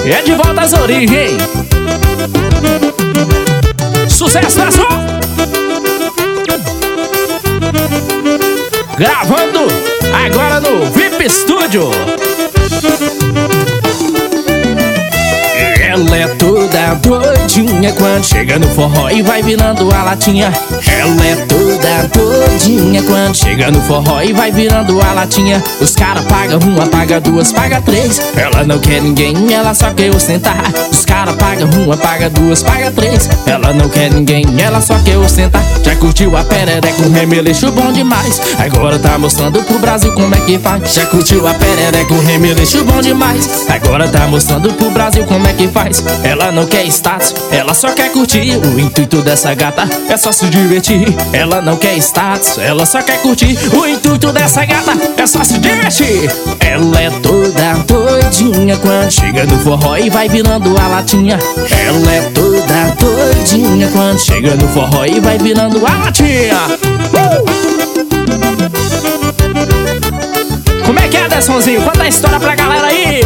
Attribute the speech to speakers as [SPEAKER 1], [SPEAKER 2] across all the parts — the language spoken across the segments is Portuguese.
[SPEAKER 1] É de volta às origens. Sucesso na sua. Gravando agora no VIP Studio. Ela é toda doidinha quando chega no forró e vai virando a latinha. Ela é toda doidinha quando chega no forró e vai virando a latinha. Os caras pagam uma, paga duas, paga três. Ela não quer ninguém, ela só quer ostentar. Os caras pagam uma, paga duas, paga três. Ela não quer ninguém, ela só quer ostentar. Já curtiu a perereca, o remeleixo bom demais. Agora tá mostrando pro Brasil como é que faz. Já curtiu a perereca, o remeleixo bom demais. Agora tá mostrando pro Brasil como é que faz. Ela não quer status, ela só quer curtir. O intuito dessa gata é só se divertir. Ela não quer status, ela só quer curtir. O intuito dessa gata é só se divertir. Ela é toda doidinha quando chega no forró e vai virando a latinha. Ela é toda doidinha quando chega no forró e vai virando a latinha. Como é que é, Dessonzinho? Conta a história pra galera aí.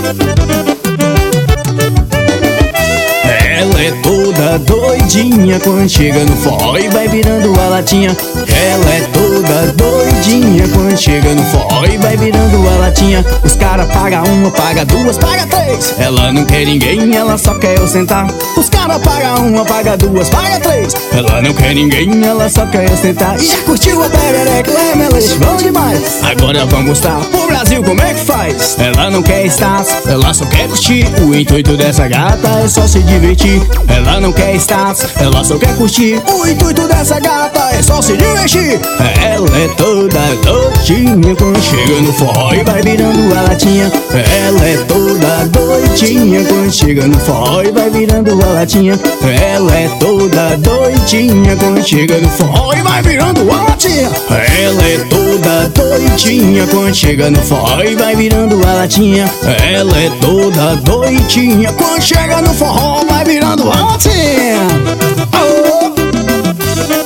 [SPEAKER 2] Ela é toda doidinha quando chega no forró e vai virando a latinha. Ela é toda doidinha quando chega no forró e vai virando a latinha. Os caras pagam uma, paga duas, paga três. Ela não quer ninguém, ela só quer ostentar. Os caras pagam uma, paga duas, paga três. Ela não quer ninguém, ela só quer ostentar. E já curtiu a perereca, o remeleixo bom demais. Agora vamos mostrar pro Brasil como é que faz. Ela não quer status, ela só quer curtir. O intuito dessa gata é só se divertir. Ela não quer status, ela só quer curtir. O intuito dessa gata é só se divertir. Ela é toda doidinha quando chega no forró e vai virando a latinha. Ela é toda doidinha quando chega no forró e vai virando a latinha. Ela é toda doidinha quando chega no forró e vai virando a latinha. Ela é toda doidinha quando chega no forró e vai virando a latinha. Ela é toda doidinha quando chega no forró vai virando a latinha. Oh.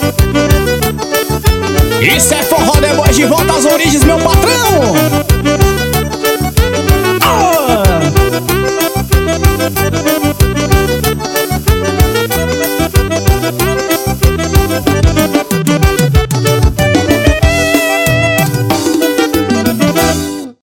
[SPEAKER 2] Isso é forró The Boys de volta às origens, meu patrão.